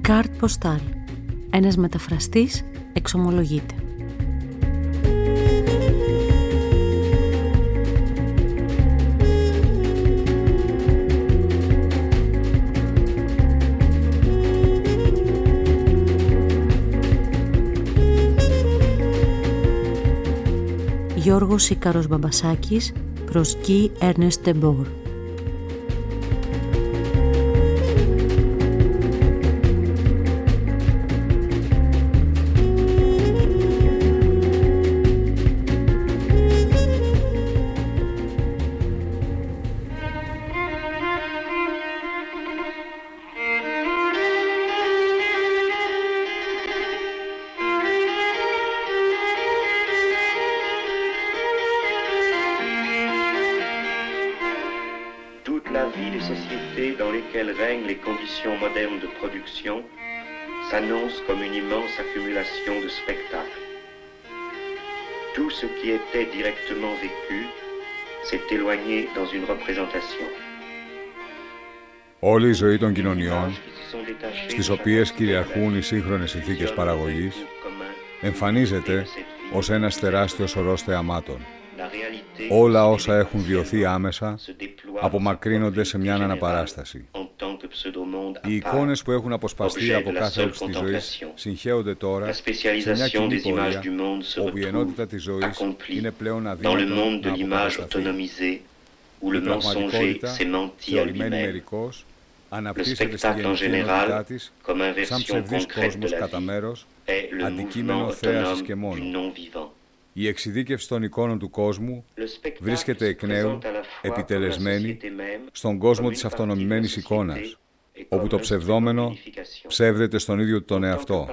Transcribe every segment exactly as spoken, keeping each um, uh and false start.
Κάρτ ποστάλ. Ένας μεταφραστής εξομολογείται. Γιώργος Ίκαρος Μπαμπασάκης προς Guy Ernest de Boer. Moderne de production s'annonce comme une immense accumulation de spectacles. Tout ce qui était directement vécu s'est éloigné dans une représentation. Όλη η ζωή των κοινωνιών, στις οποίες κυριαρχούν οι σύγχρονες συνθήκες παραγωγής, εμφανίζεται ως ένας τεράστιος ορός θεαμάτων. Όλα όσα έχουν βιωθεί άμεσα απομακρύνονται σε μια αναπαράσταση. Οι εικόνες που έχουν αποσπαστεί από κάθε όψη της ζωής συγχέονται τώρα σε μια κοινή πορεία όπου η ενότητα της ζωής είναι πλέον αδύνατο να αποκατασταθεί. Η πραγματικότητα, θεωρημένη μερικώς, αναπτύσσεται στη γενική ενότητά της σαν ψευδής κόσμος κατά μέρος, αντικείμενο θέασης και μόνο. Η εξειδίκευση των εικόνων του κόσμου βρίσκεται εκ νέου, επιτελεσμένη, στον κόσμο της αυτονομημένης εικόνας, όπου το ψευδόμενο ψεύδεται στον ίδιο τον εαυτό.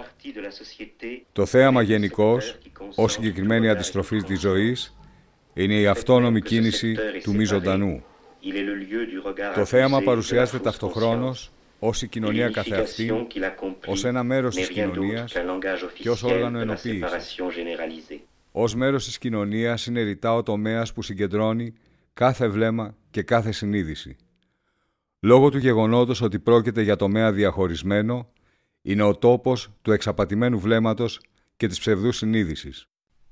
Το θέαμα γενικώς, ως συγκεκριμένη αντιστροφή της ζωής, είναι η αυτόνομη κίνηση του μη ζωντανού. Το θέαμα παρουσιάζεται ταυτοχρόνως ως η κοινωνία καθεαυτή, ως ένα μέρος της κοινωνίας και ως όργανο ενοποίησης. Ως μέρος της κοινωνίας είναι ρητά ο τομέας που συγκεντρώνει κάθε βλέμμα και κάθε συνείδηση. Λόγω του γεγονότος ότι πρόκειται για τομέα διαχωρισμένο, είναι ο τόπος του εξαπατημένου βλέμματος και της ψευδούς συνείδησης.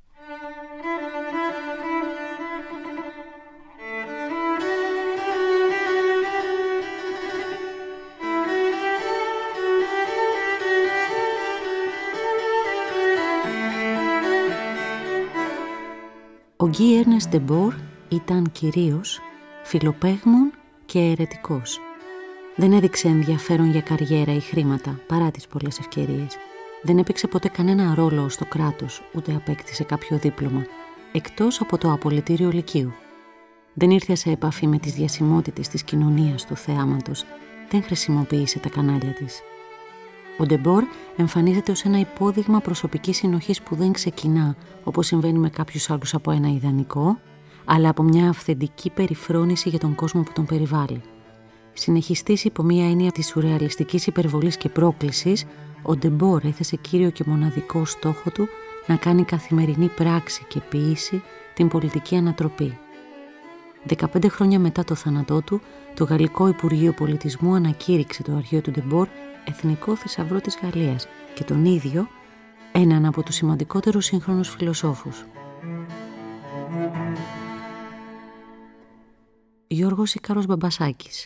Ο Guy Ernest de Boer ήταν κυρίως φιλοπαίγμων και αιρετικός. Δεν έδειξε ενδιαφέρον για καριέρα ή χρήματα, παρά τις πολλές ευκαιρίες. Δεν έπαιξε ποτέ κανένα ρόλο στο κράτος, ούτε απέκτησε κάποιο δίπλωμα, εκτός από το απολυτήριο λυκείου. Δεν ήρθε σε επαφή με τις διασημότητες της κοινωνίας του θεάματος, δεν χρησιμοποίησε τα κανάλια της. Ο de Boer εμφανίζεται ως ένα υπόδειγμα προσωπικής συνοχής που δεν ξεκινά, όπως συμβαίνει με κάποιους άλλους, από ένα ιδανικό, αλλά από μια αυθεντική περιφρόνηση για τον κόσμο που τον περιβάλλει. Συνεχιστής υπό μια έννοια της σουρεαλιστικής υπερβολής και πρόκλησης, ο de Boer έθεσε κύριο και μοναδικό στόχο του να κάνει καθημερινή πράξη και ποίηση την πολιτική ανατροπή. Δεκαπέντε χρόνια μετά το θάνατό του, το Γαλλικό Υπουργείο Πολιτισμού ανακήρυξε το αρχείο του de Boer εθνικό θησαυρό της Γαλλίας και τον ίδιο έναν από τους σημαντικότερους σύγχρονους φιλοσόφους. Γιώργος Ίκαρος Μπαμπασάκης.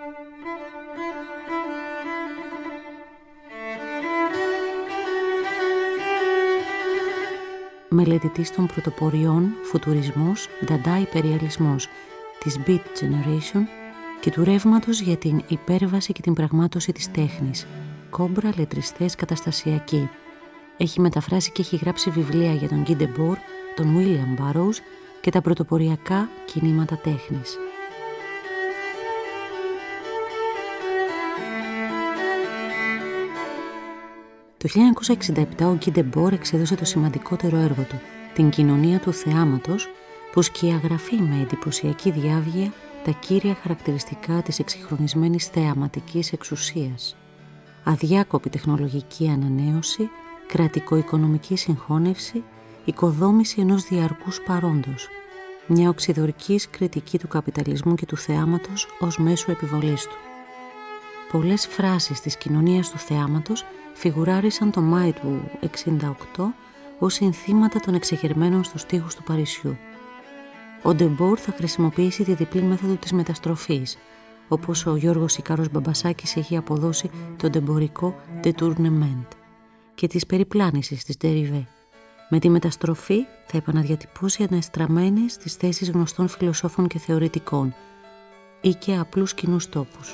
Μελετητής των πρωτοπορειών, φουτουρισμός, νταντά υπεριαλισμός, της Beat Generation και του ρεύματος για την υπέρβαση και την πραγμάτωση της τέχνης, κόμπρα λετριστές καταστασιακοί. Έχει μεταφράσει και έχει γράψει βιβλία για τον Guy de Boer, τον William Burroughs και τα πρωτοποριακά κινήματα τέχνης. Το χίλια εννιακόσια εξήντα επτά ο Guy de Boer εξέδωσε το σημαντικότερο έργο του, την κοινωνία του θεάματος, που σκιαγραφεί με εντυπωσιακή διάβγεια τα κύρια χαρακτηριστικά της εξυγχρονισμένης θεαματικής εξουσίας. Αδιάκοπη τεχνολογική ανανέωση, κρατικο-οικονομική συγχώνευση, οικοδόμηση ενός διαρκούς παρόντος, μια οξυδωρκής κριτική του καπιταλισμού και του θεάματος ως μέσου επιβολής του. πολλές φράσεις της κοινωνίας του θεάματος φιγουράρισαν το Μάη του εξήντα οκτώ ως συνθήματα των εξεγερμένων στους τοίχους του Παρισιού. Ο Ντεμπόρ θα χρησιμοποιήσει τη διπλή μέθοδο της μεταστροφής, όπως ο Γιώργος Ικάρος Μπαμπασάκης έχει αποδώσει το ντεμπορικό détournement, και της περιπλάνησης της dérivé. Με τη μεταστροφή θα επαναδιατυπώσει αναστραμμένες στις θέσεις γνωστών φιλοσόφων και θεωρητικών ή και απλούς κοινούς τόπους.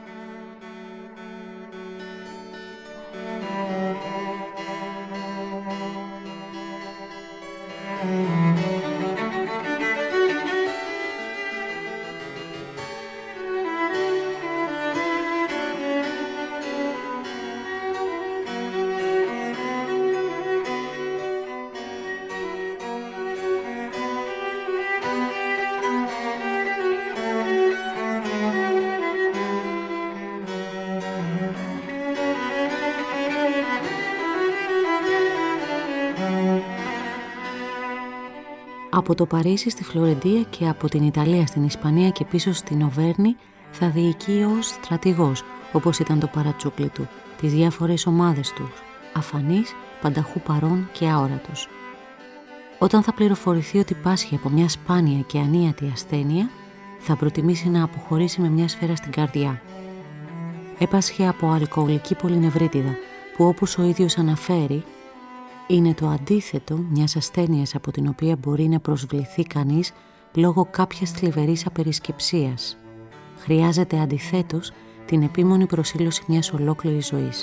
Από το Παρίσι στη Φλωρεντία και από την Ιταλία στην Ισπανία και πίσω στην Οβέρνη θα διοικεί ως στρατηγός, όπως ήταν το παρατσούκλι του, τις διάφορες ομάδες του, αφανής, πανταχού παρών και αόρατος. Όταν θα πληροφορηθεί ότι πάσχει από μια σπάνια και ανίατη ασθένεια, θα προτιμήσει να αποχωρήσει με μια σφαίρα στην καρδιά. Έπασχε από αλκοολική πολυνευρίτιδα, που όπως ο ίδιος αναφέρει, είναι το αντίθετο μιας ασθένειας από την οποία μπορεί να προσβληθεί κανείς λόγω κάποιας θλιβερής απερισκεψίας. Χρειάζεται αντιθέτως την επίμονη προσήλωση μιας ολόκληρης ζωής.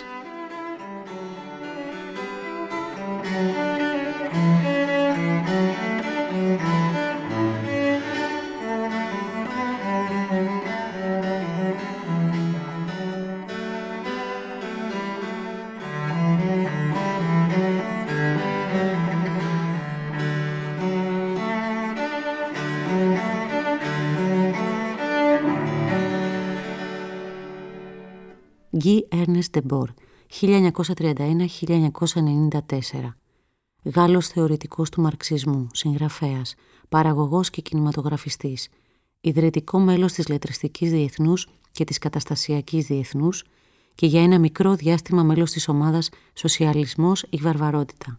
Γκί Έρνεστ Ντεμπόρ, χίλια εννιακόσια τριάντα ένα με χίλια εννιακόσια ενενήντα τέσσερα. Γάλλος θεωρητικός του μαρξισμού, συγγραφέας, παραγωγός και κινηματογραφιστής, ιδρυτικό μέλος της Λετριστικής Διεθνούς και της Καταστασιακής Διεθνούς και για ένα μικρό διάστημα μέλος της ομάδας Σοσιαλισμός ή Βαρβαρότητα.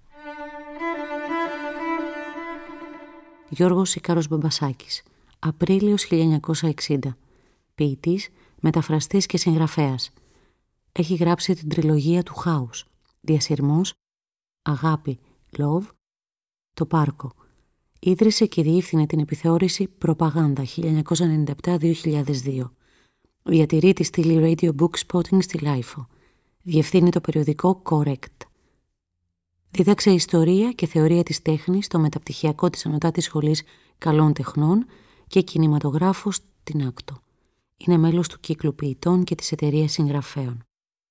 Γιώργος Ικάρος Μπαμπασάκης, Απρίλιος χίλια εννιακόσια εξήντα. Ποιητής, μεταφραστής και συγγραφέας. Έχει γράψει την τριλογία του Χάους, Διασυρμός, Αγάπη, Love, Το Πάρκο. Ίδρυσε και διεύθυνε την επιθεώρηση Προπαγάνδα χίλια εννιακόσια ενενήντα επτά με δύο χιλιάδες δύο. Διατηρεί τη στήλη Radio Book Spotting στη Λάιφο. Διευθύνει το περιοδικό Correct. Δίδαξε ιστορία και θεωρία της τέχνης στο μεταπτυχιακό της Ανωτάτης Σχολής Καλών Τεχνών και κινηματογράφο στην Άκτο. Είναι μέλος του κύκλου ποιητών και της εταιρείας συγγραφέων.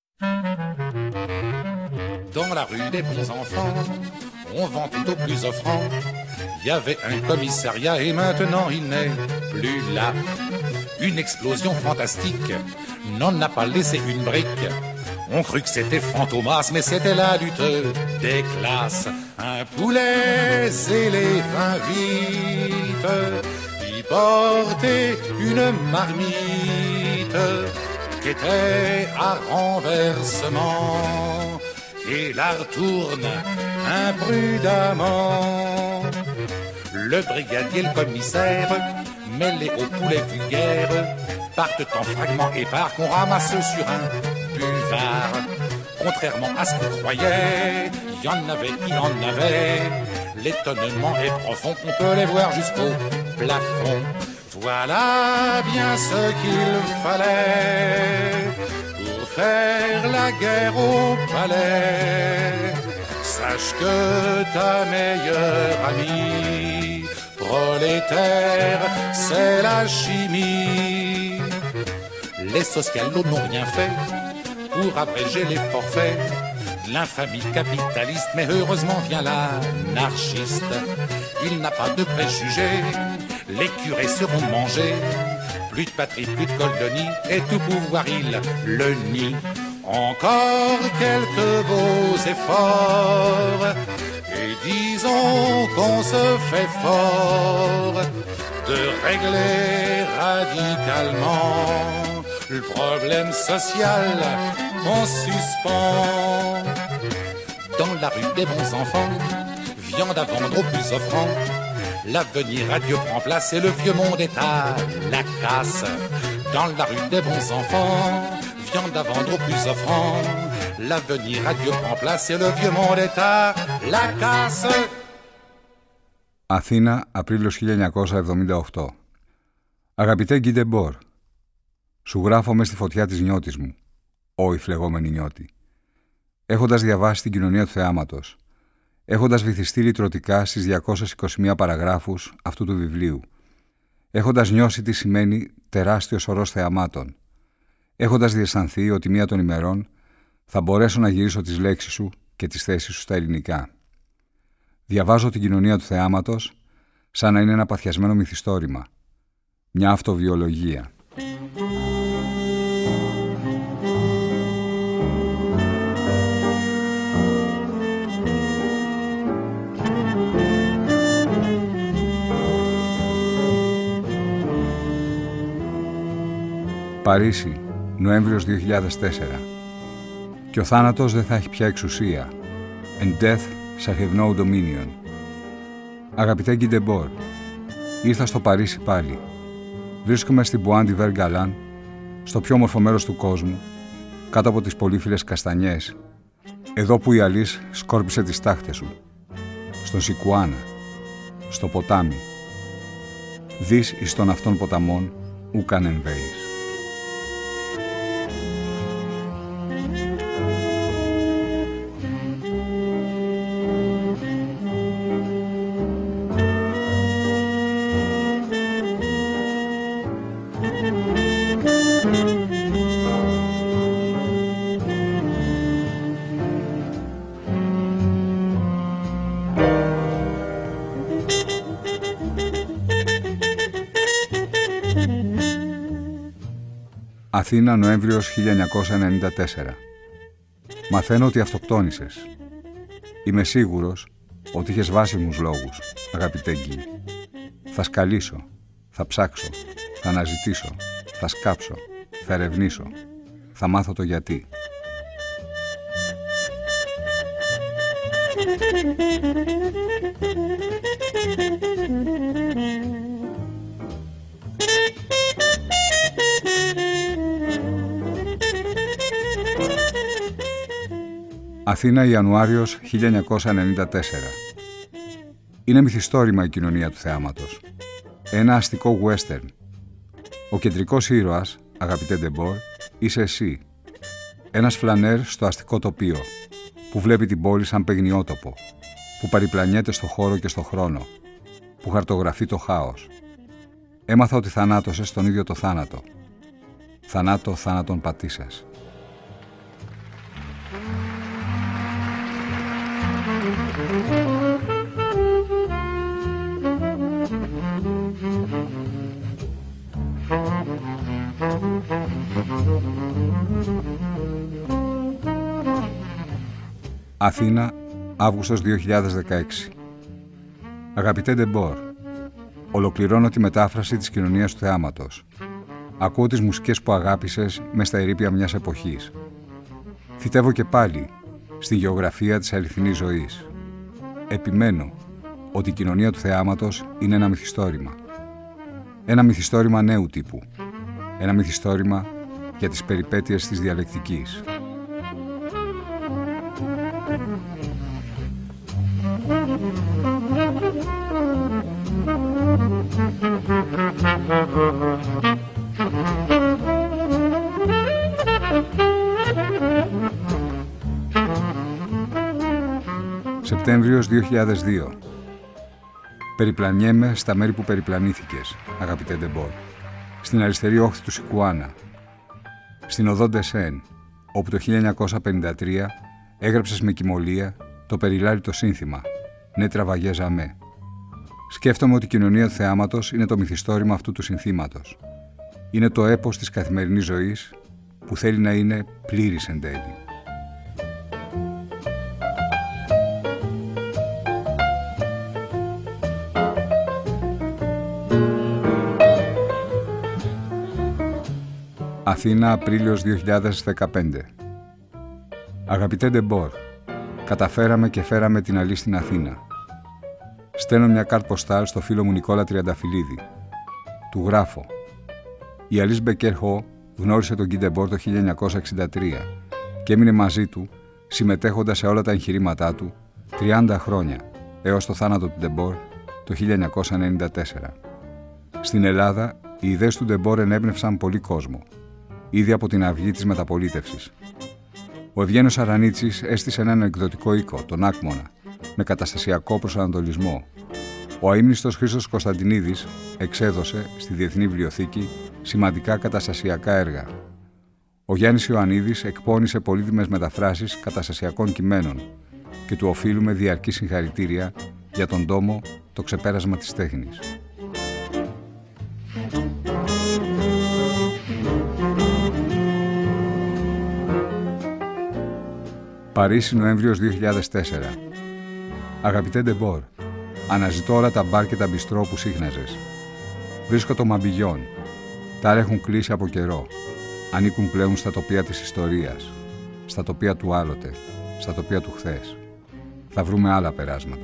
Dans la rue des bons enfants, on vend tout au plus offrant. Il y avait un commissariat et maintenant il n'est plus là. Une explosion fantastique n'en a pas laissé une brique. On crut que c'était Fantomas, mais c'était la lutte des classes. Un poulet zélé vint vite, il portait une marmite qui était à renversement et la retourne imprudemment. Le brigadier, le commissaire, mêlés au poulet vulgaire, partent en fragments épars qu'on ramasse sur un buvard. Contrairement à ce qu'on croyait, il y en avait, il y en avait. L'étonnement est profond, on peut les voir jusqu'au plafond. Voilà bien ce qu'il fallait pour faire la guerre au palais. Sache que ta meilleure amie prolétaire, c'est la chimie. Les socialos n'ont rien fait pour abréger les forfaits de l'infamie capitaliste, mais heureusement vient l'anarchiste. Il n'a pas de préjugés, les curés seront mangés. Plus de patrie, plus de colonie, et tout pouvoir il le nie. Encore quelques beaux efforts, et disons qu'on se fait fort de régler radicalement le problème social en suspens. Dans la rue des bons enfants, viande à vendre au plus offrant. L'avenir à Dieu prend place et le vieux monde est à la casse. Dans la rue des bons enfants, viande à vendre au plus offrant. L'avenir à Dieu prend place et le vieux monde est à la casse. Αθήνα, Απρίλιος χίλια εννιακόσια εβδομήντα οκτώ. Αγαπητέ Γκί Ντεμπόρ, σου γράφω μες στη φωτιά της νιώτης μου, ό η φλεγόμενη νιώτη. Έχοντας διαβάσει την κοινωνία του θεάματος, έχοντας βυθιστεί λυτρωτικά στις διακόσιες είκοσι μία παραγράφους αυτού του βιβλίου, έχοντας νιώσει τι σημαίνει τεράστιος ορός θεαμάτων, έχοντας διαισθανθεί ότι μία των ημερών θα μπορέσω να γυρίσω τις λέξεις σου και τις θέσεις σου στα ελληνικά. Διαβάζω την κοινωνία του θεάματος σαν να είναι ένα παθιασμένο μυθιστόρημα, μια αυτοβιολογία. Παρίσι, Νοέμβριος δύο χιλιάδες τέσσερα. Και ο θάνατος δεν θα έχει πια εξουσία. And death shall have no dominion. Αγαπητέ Γκί Ντεμπόρ, ήρθα στο Παρίσι πάλι. Βρίσκομαι στην Bois de Vergallan, στο πιο όμορφο μέρος του κόσμου, κάτω από τις πολύφυλλες καστανιές, εδώ που η Αλής σκόρπισε τις τάχτες σου, στον Σικουάνα, στο ποτάμι. Δεις εις των αυτών ποταμών ουκαν εμβέης. Αθήνα, Νοέμβριος χίλια εννιακόσια ενενήντα τέσσερα. Μαθαίνω ότι αυτοκτόνησες. Είμαι σίγουρος ότι είχες βάσιμους λόγους, αγαπητέ Γκί. Θα σκαλίσω, θα ψάξω, θα αναζητήσω, θα σκάψω, θα ερευνήσω, θα μάθω το γιατί. Αθήνα, Ιανουάριος χίλια εννιακόσια ενενήντα τέσσερα. Είναι μυθιστόρημα η κοινωνία του θεάματος. Ένα αστικό western. Ο κεντρικός ήρωας, αγαπητέ Ντεμπόρ, είσαι εσύ. Ένας φλανέρ στο αστικό τοπίο, που βλέπει την πόλη σαν παιγνιότοπο, που παριπλανιέται στο χώρο και στο χρόνο, που χαρτογραφεί το χάος. Έμαθα ότι θανάτωσες τον ίδιο το θάνατο. Θανάτο θάνατον πατήσας. Αθήνα, Αύγουστος δύο χιλιάδες δεκαέξι. Αγαπητέ Ντεμπόρ, ολοκληρώνω τη μετάφραση της κοινωνίας του θεάματος. Ακούω τις μουσικές που αγάπησες μες στα ερείπια μιας εποχής. Θητεύω και πάλι στην γεωγραφία της αληθινής ζωής. Επιμένω ότι η κοινωνία του θεάματος είναι ένα μυθιστόρημα. Ένα μυθιστόρημα νέου τύπου. Ένα μυθιστόρημα για τις περιπέτειες της διαλεκτικής. Σεπτέμβριος δύο χιλιάδες δύο. Περιπλανιέμαι στα μέρη που περιπλανήθηκες, αγαπητέ Ντεμπόρ. Στην αριστερή όχθη του Σικουάνα, στην οδό Ντεσέν, όπου το χίλια εννιακόσια πενήντα τρία έγραψες με κυμολία το περιλάλητο σύνθημα «Ναι τραβαγέ ζαμέ». Σκέφτομαι ότι η κοινωνία του θεάματος είναι το μυθιστόρημα αυτού του συνθήματος. Είναι το έπος της καθημερινής ζωής που θέλει να είναι πλήρης εν τέλει. Αθήνα, Απρίλιος δύο χιλιάδες δεκαπέντε. Αγαπητέ Ντεμπόρ, καταφέραμε και φέραμε την Αλή στην Αθήνα. Στέλνω μια κάρτ ποστάλ στο φίλο μου Νικόλα Τριανταφυλλίδη. Του γράφω. Η Αλής Μπεκέρχο γνώρισε τον Γκί Ντεμπόρ το χίλια εννιακόσια εξήντα τρία και έμεινε μαζί του, συμμετέχοντας σε όλα τα εγχειρήματά του τριάντα χρόνια, έως το θάνατο του Ντεμπόρ το χίλια εννιακόσια ενενήντα τέσσερα. Στην Ελλάδα, οι ιδέες του Ντεμπόρ ενέπνευσαν πολύ κόσμο, ήδη από την αυγή της μεταπολίτευσης. Ο Ευγένιος Αρανίτσης έστησε έναν εκδοτικό οίκο, τον Άκμονα, με καταστασιακό προσανατολισμό. Ο αείμνηστος Χρήστος Κωνσταντινίδης εξέδωσε στη Διεθνή Βιβλιοθήκη σημαντικά καταστασιακά έργα. Ο Γιάννης Ιωαννίδης εκπώνησε πολύτιμες μεταφράσεις καταστασιακών κειμένων και του οφείλουμε διαρκή συγχαρητήρια για τον τόμο «Το ξεπέρασμα της τέχνης». Παρίσι, Νοέμβριος δύο χιλιάδες τέσσερα. Αγαπητέ Ντεμπόρ, αναζητώ όλα τα μπαρ και τα μπιστρό που σύχναζες. Βρίσκω το Μαμπιγιόν. Τα άλλα έχουν κλείσει από καιρό. Ανήκουν πλέον στα τοπία της ιστορίας, στα τοπία του άλλοτε, στα τοπία του χθες. Θα βρούμε άλλα περάσματα.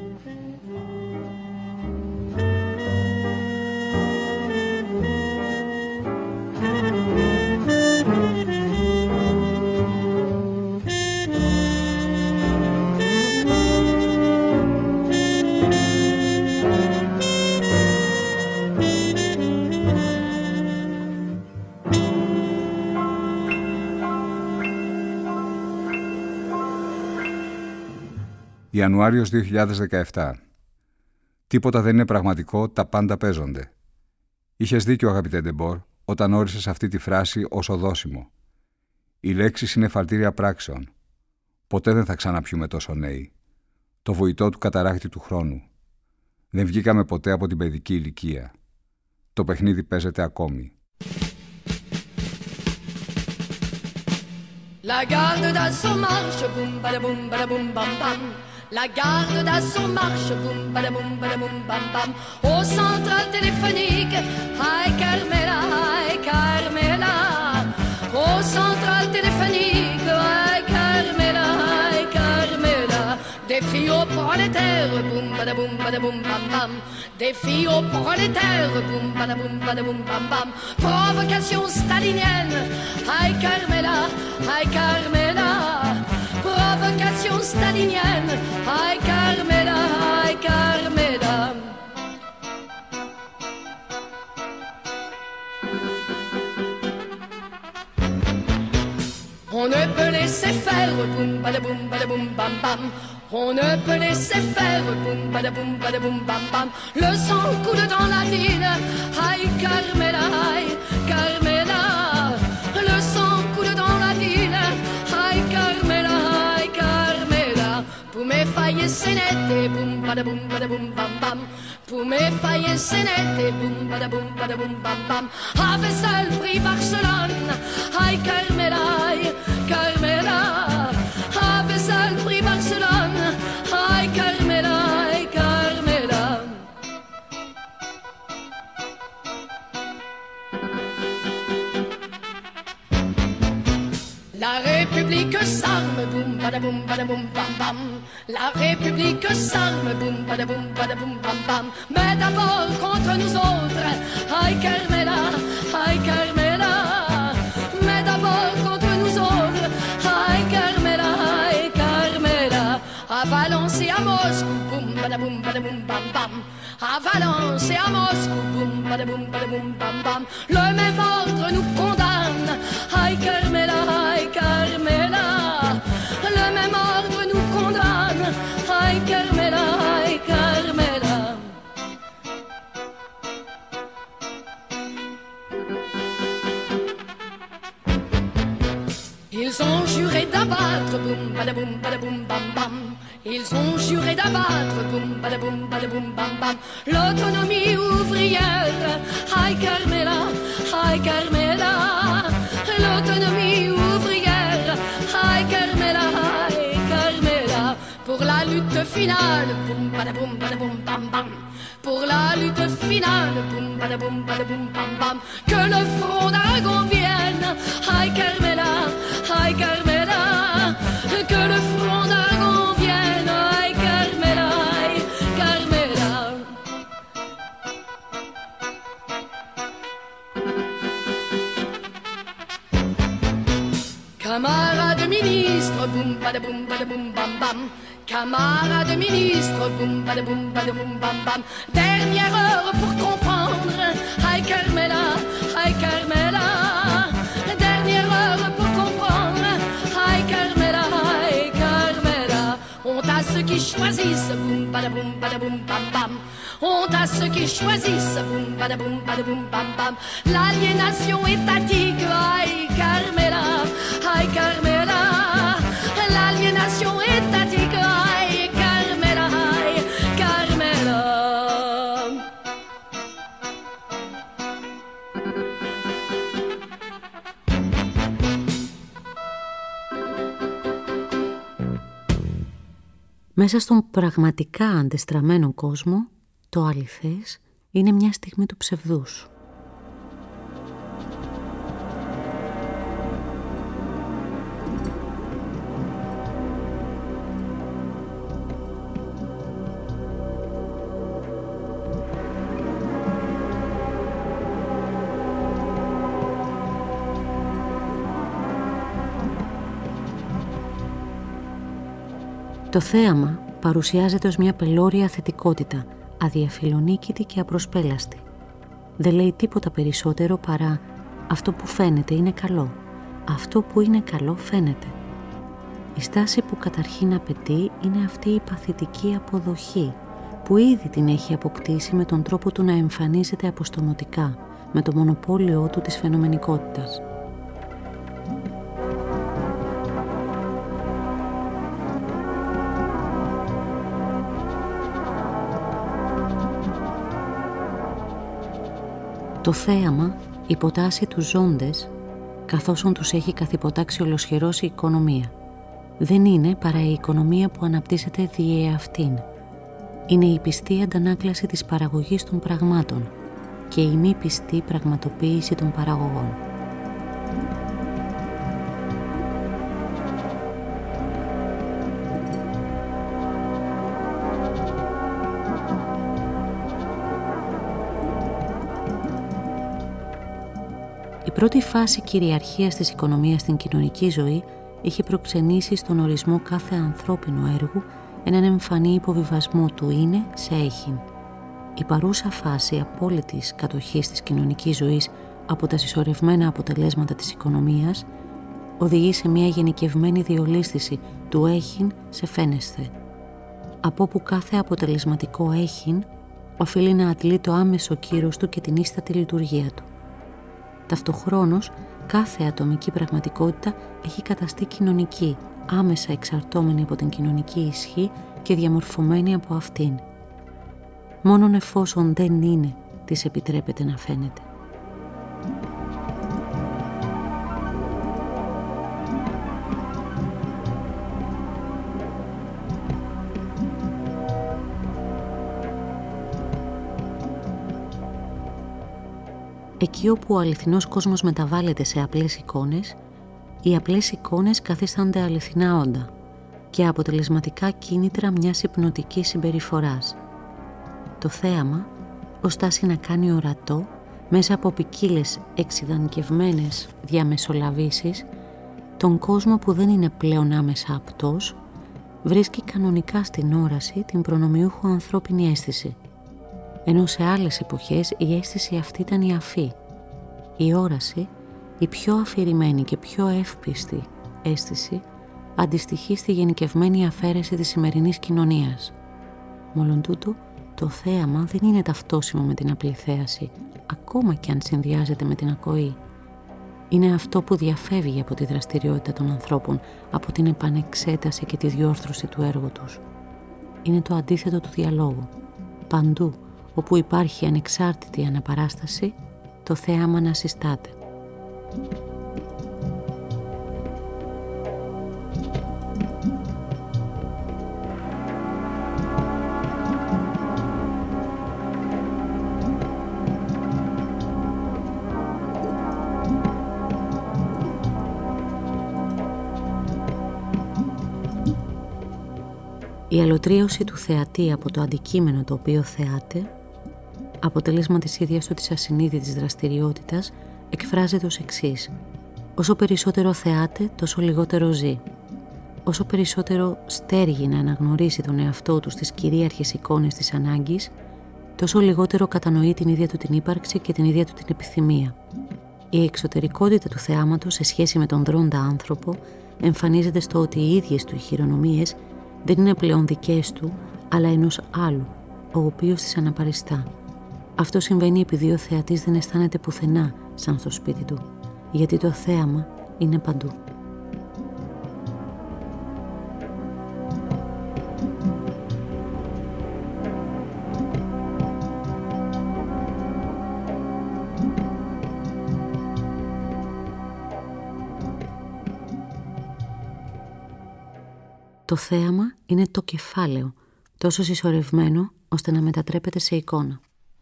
Ιανουάριος δύο χιλιάδες δεκαεπτά. Τίποτα δεν είναι πραγματικό, τα πάντα παίζονται. Είχες δίκιο, αγαπητέ Ντεμπόρ, όταν όρισες αυτή τη φράση ως οδόσιμο. Οι λέξεις είναι φαλτήρια πράξεων. Ποτέ δεν θα ξαναπιούμε τόσο νέοι. Το βουητό του καταράκτη του χρόνου. Δεν βγήκαμε ποτέ από την παιδική ηλικία. Το παιχνίδι παίζεται ακόμη. La garde d'assaut marche, boum badaboum badaboum bam bam. La garde d'assaut marche, boum badaboum badaboum bam bam. Au central téléphonique, hi Carmela, hi Carmela. Au central téléphonique, hi Carmela, hi Carmela. Des filles aux prolétaires, boum badaboum badaboum bam bam. Des filles aux prolétaires, boum badaboum badaboum bam bam. Provocation stalinienne, hi Carmela, hi Carmela. Provocation stalinienne, hi Carmela, hi Carmela. On ne peut laisser faire, boum badaboum badaboum bam bam. On ne peut laisser faire, boum badaboum badaboum bam bam. Le sang coule dans la ville, hi Carmela, hi Carmela. Le sang coule dans la ville, hi Carmela, hi Carmela. Pour mes failles sénètes, boum badaboum badaboum bam bam. Pour mes failles sénètes, boum badaboum badaboum bam bam. Avait seul pris Barcelone, hi Carmela, hi Carmela. Avait seul pris Barcelone, hi Carmela, hi Carmela. La République s'arme, boum badaboum badaboum bam bam. La République s'arme, boum badaboum badaboum bam bam. Mais d'abord contre nous autres, hi Carmela, hi Carmela. Mais d'abord contre nous autres, hi Carmela, hi Carmela. À Valence et à Moscou, boum badaboum badaboum bam bam. À Valence et à Moscou, boum badaboum badaboum bam bam. Le même ordre nous condamne, hi Carmela, hi Carmela. Le même ordre nous condamne, hi Carmela, hi Carmela. Ils ont juré d'abattre, boum badaboum badaboum bam bam. Ils ont juré d'abattre, boum badaboum badaboum bam bam. L'autonomie ouvrière, hi Carmela, hi Carmela. L'autonomie ouvrière, hi Carmela, hi Carmela. Pour la lutte finale, boum badaboum badaboum bam bam. Pour la lutte finale, boum badaboum badaboum bam bam. Que le front d'Aragon vienne, Aïe Carmela, aïe Carmela, que le front d'Argon vienne. Aïe Carmela, aïe Carmela. Camarade ministre, boum badaboum badaboum bam bam. Camarade ministre, boum badaboum badaboum bam bam. Dernière heure pour comprendre. Aïe Carmela, aïe Carmela. Dernière heure pour comprendre. Aïe Carmela, aïe Carmela. Honte à ceux qui choisissent, boum badaboum badaboum bam bam. Honte à ceux qui choisissent, boum badaboum badaboum bam bam. L'aliénation étatique, aïe Carmela, aïe Carmela. L'aliénation étatique, aïe Carmela, aïe Carmela. Μέσα στον πραγματικά αντεστραμμένο κόσμο, το αληθές είναι μια στιγμή του ψευδούς. Το θέαμα παρουσιάζεται ως μια πελώρια θετικότητα, αδιαφιλονίκητη και απροσπέλαστη. Δεν λέει τίποτα περισσότερο παρά αυτό που φαίνεται είναι καλό. Αυτό που είναι καλό φαίνεται. Η στάση που καταρχήν απαιτεί είναι αυτή η παθητική αποδοχή, που ήδη την έχει αποκτήσει με τον τρόπο του να εμφανίζεται αποστομωτικά, με το μονοπόλιο του της φαινομενικότητας. Το θέαμα υποτάσσει τους ζώντες καθώς τους έχει καθυποτάξει ολοσχερός η οικονομία. Δεν είναι παρά η οικονομία που αναπτύσσεται δι' αυτήν. Είναι η πιστή αντανάκλαση της παραγωγής των πραγμάτων και η μη πιστή πραγματοποίηση των παραγωγών. Η πρώτη φάση κυριαρχίας της οικονομίας στην κοινωνική ζωή είχε προξενήσει στον ορισμό κάθε ανθρώπινου έργου έναν εμφανή υποβιβασμό του είναι σε έχειν. Η παρούσα φάση απόλυτης κατοχής της κοινωνικής ζωής από τα συσσωρευμένα αποτελέσματα της οικονομίας οδηγεί σε μια γενικευμένη διολίσθηση του έχειν σε φαίνεσθε, από όπου κάθε αποτελεσματικό έχειν οφείλει να αντλεί το άμεσο κύρος του και την ίστατη λειτουργία του. Ταυτοχρόνως, κάθε ατομική πραγματικότητα έχει καταστεί κοινωνική, άμεσα εξαρτώμενη από την κοινωνική ισχύ και διαμορφωμένη από αυτήν. Μόνον εφόσον δεν είναι, της επιτρέπεται να φαίνεται. Εκεί όπου ο αληθινός κόσμος μεταβάλλεται σε απλές εικόνες, οι απλές εικόνες καθίστανται αληθινά όντα και αποτελεσματικά κίνητρα μιας υπνοτικής συμπεριφοράς. Το θέαμα, ως τάση να κάνει ορατό, μέσα από ποικίλες εξειδανικευμένες διαμεσολαβήσεις, τον κόσμο που δεν είναι πλέον άμεσα απτός, βρίσκει κανονικά στην όραση την προνομιούχο ανθρώπινη αίσθηση. Ενώ σε άλλες εποχές η αίσθηση αυτή ήταν η αφή. Η όραση, η πιο αφηρημένη και πιο εύπιστη αίσθηση, αντιστοιχεί στη γενικευμένη αφαίρεση της σημερινής κοινωνίας. Μόλον τούτο, το θέαμα δεν είναι ταυτόσιμο με την απλή θέαση, ακόμα και αν συνδυάζεται με την ακοή. Είναι αυτό που διαφεύγει από τη δραστηριότητα των ανθρώπων, από την επανεξέταση και τη διόρθωση του έργου τους. Είναι το αντίθετο του διαλόγου. Παντού, όπου υπάρχει ανεξάρτητη αναπαράσταση, το θέαμα να συστάται. Η αλωτρίωση του θεατή από το αντικείμενο το οποίο θεάται, αποτέλεσμα της ίδιας του της ασυνείδητης δραστηριότητας, εκφράζεται ως εξής. Όσο περισσότερο θεάται, τόσο λιγότερο ζει. Όσο περισσότερο στέργει να αναγνωρίσει τον εαυτό του στις κυρίαρχες εικόνες της ανάγκης, τόσο λιγότερο κατανοεί την ίδια του την ύπαρξη και την ίδια του την επιθυμία. Η εξωτερικότητα του θεάματος σε σχέση με τον δρόντα άνθρωπο εμφανίζεται στο ότι οι ίδιες του οι χειρονομίες δεν είναι πλέον δικές του, αλλά ενός άλλου, ο οποίος τις αναπαριστά. Αυτό συμβαίνει επειδή ο θεατής δεν αισθάνεται πουθενά σαν στο σπίτι του, γιατί το θέαμα είναι παντού. Το θέαμα είναι το κεφάλαιο, τόσο συσσωρευμένο ώστε να μετατρέπεται σε εικόνα.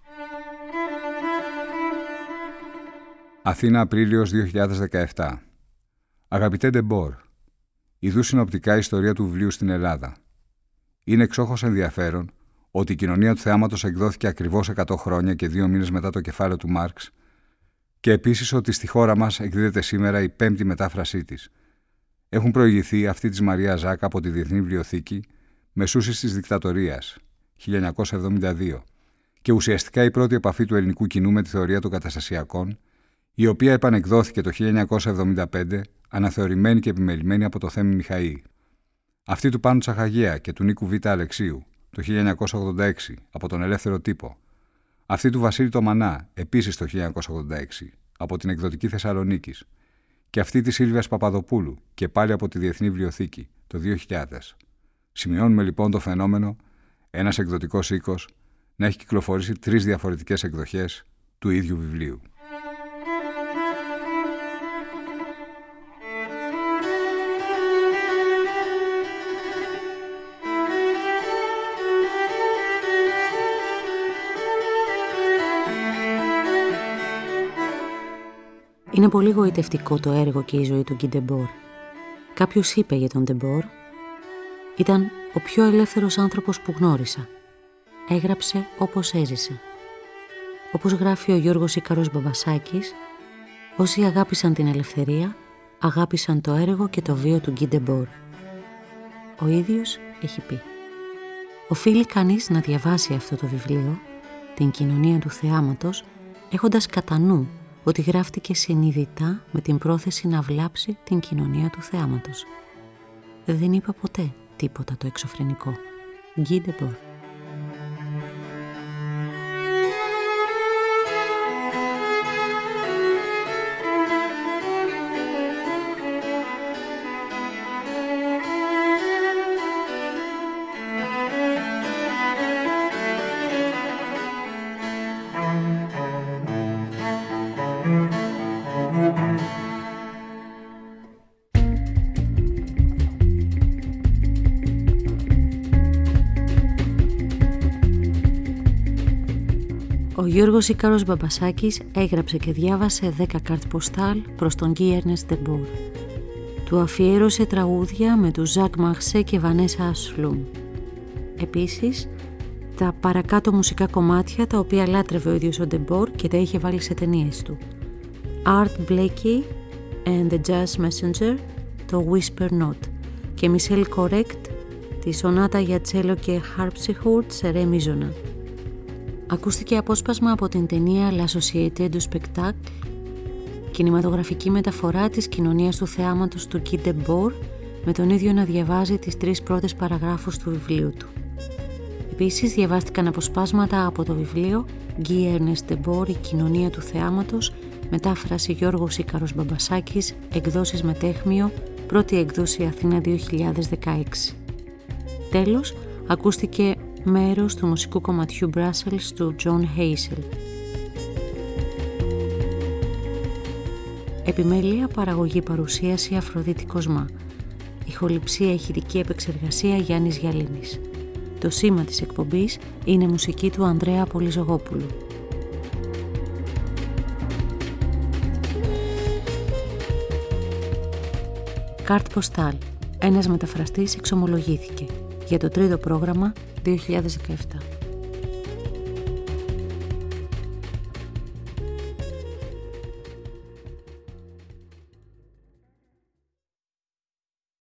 Αθήνα, Απρίλιος δύο χιλιάδες δεκαεπτά. Αγαπητέ Ντεμπόρ, ιδού συνοπτικά η ιστορία του βιβλίου στην Ελλάδα. Είναι εξόχως ενδιαφέρον ότι η κοινωνία του θεάματος εκδόθηκε ακριβώς εκατό χρόνια και δύο μήνες μετά το κεφάλαιο του Μάρξ και επίσης ότι στη χώρα μας εκδίδεται σήμερα η πέμπτη μετάφρασή της. Έχουν προηγηθεί αυτή της Μαρία Ζακ από τη Διεθνή Βιβλιοθήκη Μεσούσης της Δικτατορίας χίλια εννιακόσια εβδομήντα δύο και ουσιαστικά η πρώτη επαφή του ελληνικού κοινού με τη θεωρία των καταστασιακών, η οποία επανεκδόθηκε το χίλια εννιακόσια εβδομήντα πέντε αναθεωρημένη και επιμελημένη από το Θέμη Μιχαή. Αυτή του Πάνου Τσαχαγέα και του Νίκου Β. Αλεξίου το χίλια εννιακόσια ογδόντα έξι από τον Ελεύθερο Τύπο. Αυτή του Βασίλη Τομανά επίσης το χίλια εννιακόσια ογδόντα έξι από την Εκδοτική Θεσσαλονίκης. Και αυτή της Σίλβιας Παπαδοπούλου και πάλι από τη Διεθνή Βιβλιοθήκη το δύο χιλιάδες. Σημειώνουμε λοιπόν το φαινόμενο ένας εκδοτικός οίκος να έχει κυκλοφορήσει τρεις διαφορετικές εκδοχές του ίδιου βιβλίου. Είναι πολύ γοητευτικό το έργο και η ζωή του Γκί Ντεμπόρ. Κάποιος είπε για τον Ντεμπόρ: «Ήταν ο πιο ελεύθερος άνθρωπος που γνώρισα. Έγραψε όπως έζησε». Όπως γράφει ο Γιώργος Ίκαρος Μπαμπασάκης, όσοι αγάπησαν την ελευθερία, αγάπησαν το έργο και το βίο του Γκί Ντεμπόρ. Ο ίδιος έχει πει: «Οφείλει κανείς να διαβάσει αυτό το βιβλίο, την κοινωνία του θεάματος, έχοντας κατά νου ότι γράφτηκε συνειδητά με την πρόθεση να βλάψει την κοινωνία του θεάματος». Δεν είπα ποτέ τίποτα το εξωφρενικό. Γκί Ντεμπόρ. Ο Γιώργος Ίκαρος Μπαμπασάκης έγραψε και διάβασε δέκα καρτ ποστάλ προς τον Γκί Έρνεστ Ντεμπόρ. Του αφιέρωσε τραγούδια με τους Ζακ Μαρσέ και Βανέσα Ασλούμ. Επίσης, τα παρακάτω μουσικά κομμάτια τα οποία λάτρευε ο ίδιος ο Ντεμπόρ και τα είχε βάλει σε ταινίες του. Art Blakey and the Jazz Messenger, το Whisper Note, και Michel Correct, τη σονάτα για τσέλο και harpsichord σε ρε μίζωνα. Ακούστηκε απόσπασμα από την ταινία La Société du Spectacle, κινηματογραφική μεταφορά της κοινωνίας του θεάματος του Γκί Ντεμπόρ, με τον ίδιο να διαβάζει τις τρεις πρώτες παραγράφους του βιβλίου του. Επίσης διαβάστηκαν αποσπάσματα από το βιβλίο Γκί Έρνεστ Ντεμπόρ, η κοινωνία του θεάματος, μετάφραση Γιώργος Ίκαρος Μπαμπασάκης, εκδόσεις Μετέχμιο, πρώτη εκδόση Αθήνα δύο χιλιάδες δεκαέξι. Τέλος, ακούστηκε μέρος του μουσικού κομματιού Brussels του John Hazel. Επιμέλεια, παραγωγή, παρουσίαση Αφροδίτη Κοσμά. Ηχοληψία, ηχητική επεξεργασία Γιάννης Γιαλίνης. Το σήμα της εκπομπής είναι μουσική του Ανδρέα Πολυζογόπουλου. Καρτ ποστάλ. Ένας μεταφραστής εξομολογήθηκε. για το τρίτο πρόγραμμα δύο χιλιάδες δεκαεπτά.